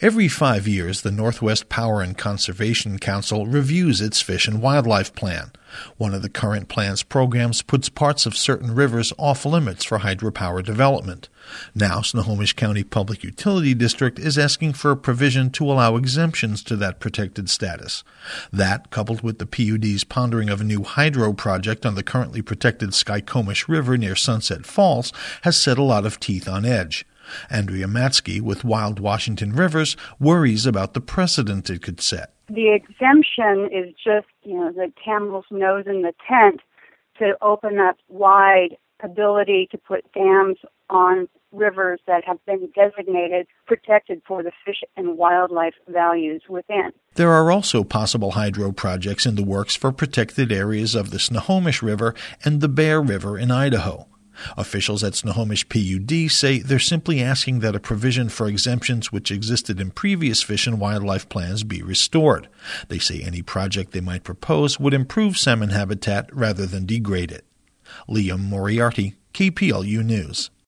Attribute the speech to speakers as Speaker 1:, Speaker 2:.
Speaker 1: Every 5 years, the Northwest Power and Conservation Council reviews its Fish and Wildlife Plan. One of the current plan's programs puts parts of certain rivers off limits for hydropower development. Now, Snohomish County Public Utility District is asking for a provision to allow exemptions to that protected status. That, coupled with the PUD's pondering of a new hydro project on the currently protected Skykomish River near Sunset Falls, has set a lot of teeth on edge. Andrea Matsky with Wild Washington Rivers worries about the precedent it could set.
Speaker 2: The exemption is just, the camel's nose in the tent to open up wide ability to put dams on rivers that have been designated protected for the fish and wildlife values within.
Speaker 1: There are also possible hydro projects in the works for protected areas of the Snohomish River and the Bear River in Idaho. Officials at Snohomish PUD say they're simply asking that a provision for exemptions which existed in previous fish and wildlife plans be restored. They say any project they might propose would improve salmon habitat rather than degrade it. Liam Moriarty, KPLU News.